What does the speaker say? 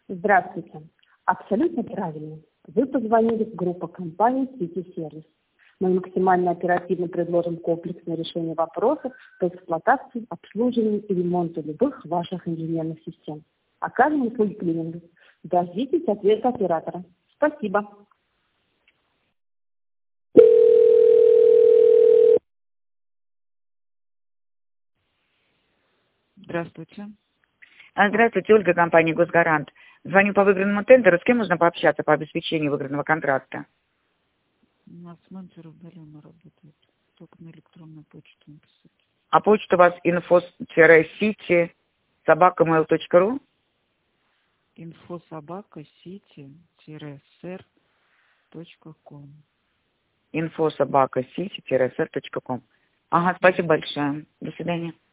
Здравствуйте. Абсолютно правильно. Вы позвонили в группу компании City Service. Мы максимально оперативно предложим комплексное решение вопросов по эксплуатации, обслуживанию и ремонту любых ваших инженерных систем. Окажем услуги клининга. Дождитесь ответа оператора. Спасибо. Здравствуйте. Здравствуйте, Ольга, компания «Госгарант». Звоню по выигранному тендеру. С кем можно пообщаться по обеспечению выигранного контракта? У нас менеджер удаленно работает. Только на электронную почту написать. А почта у вас info-city@mail.ru? info@city-sr.com. info@city-sr.com. Ага, спасибо большое. До свидания.